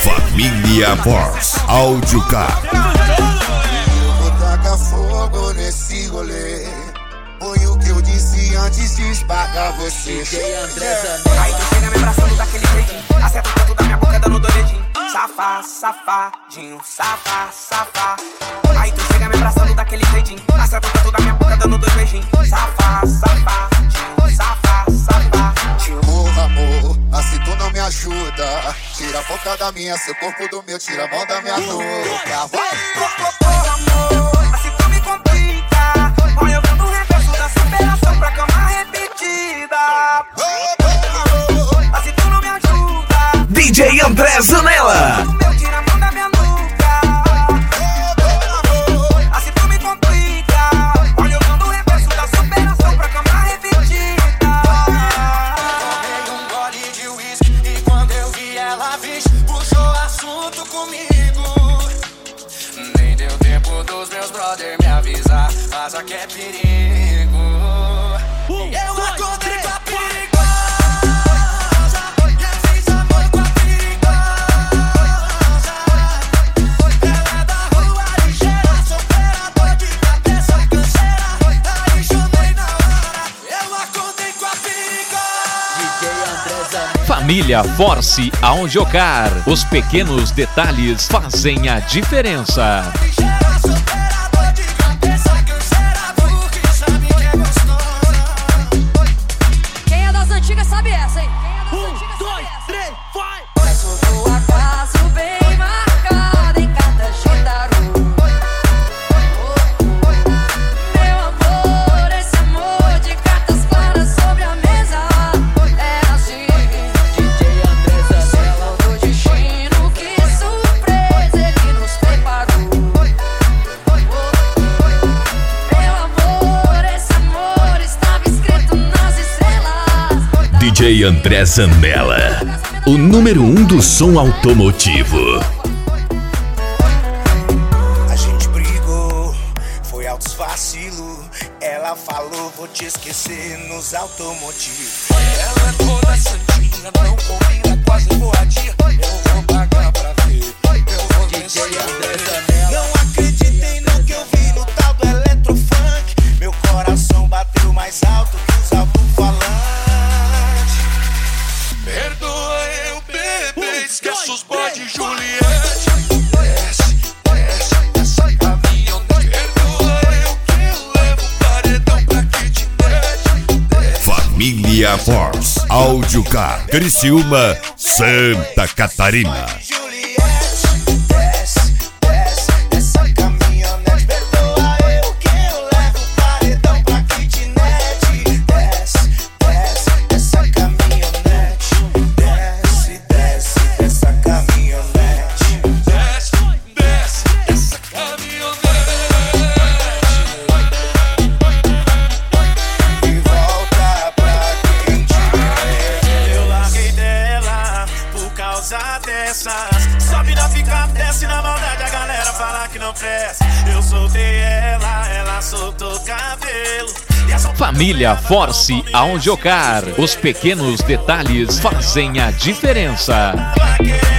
Família Force Audiocar. Eu vou tacar fogo nesse rolê. Foi o que eu disse antes de espargar você. Aí tu chega me abraçando daquele jeitinho, acerta o canto da minha boca dando dois dedinhos. Safá, safadinho, safá, safá. Aí tu chega me abraçando daquele jeitinho, acerta o canto da minha boca dando dois beijinhos. Safá, safadinho, safá, safadinho. Amor, assim tu não me ajuda. Tira a boca da minha, seu corpo do meu, tira a mão da minha nuca. Amor, assim tu me complica. Olha eu dando o reverso da superação pra cama repetida. Assim tu não me ajuda. DJ André Zanella. Tira a mão da minha nuca. Assim tu me complica. Olha eu dando o reverso da superação pra cama repetida. Tomei um gole de uísque e quando eu vi ela, vixe, puxou assunto comigo. Nem deu tempo dos meus brother me avisar, mas já que é perigo. Eu acordei com a perigosa e eu fiz amor com a perigosa. Ela é da rua, ligeira, sofredor de cabeça, canseira. Aí chutei na hora, eu acordei com a perigosa. Família Force Audiocar. Os pequenos detalhes fazem a diferença. Ligeira, sofredor de cabeça, canseira, porque sabe que é gostosa. Quem é das antigas sabe essa, hein? Quem é das antigas sabe essa? Vai! Sou do acaso bem marcado em cartas de tarô. Meu amor, esse amor de cartas claras sobre a mesa. É assim, DJ André Zanella. Do destino, que surpresa ele nos preparou. Meu amor, esse amor estava escrito nas estrelas. DJ André Zanella, o número 1 do som automotivo. A gente brigou, foi altos vacilo. Ela falou, vou te esquecer nos automotivos. Ela é toda santinha, não combina com as boadinhas. Eu vou pagar pra ver, eu vou vencer. Não acreditei no que eu vi no tal do eletrofunk. Meu coração bateu mais alto que os alto-falantes. Perdoa eu, bebê, esquece os bode Juliette. Desce, desce, essa caminhonete. Perdoa eu que eu levo paredão pra kitnet. Família Force Audiocar. Criciúma, Santa Catarina. Juliette, desce, desce, essa caminhonete. Perdoa eu que eu levo paredão pra kitnet. Desce, desce, essa caminhonete. Desce, desce, essa caminhonete. Desce, desce, essa caminhonete. E volta pra quem te quer. Eu larguei dela por causa dessas. Sobe na picape, desce na maldade, a galera fala que não presta. Eu soltei ela, ela soltou o cabelo. E essa Família Force Audiocar. Os pequenos detalhes fazem a diferença. vai querer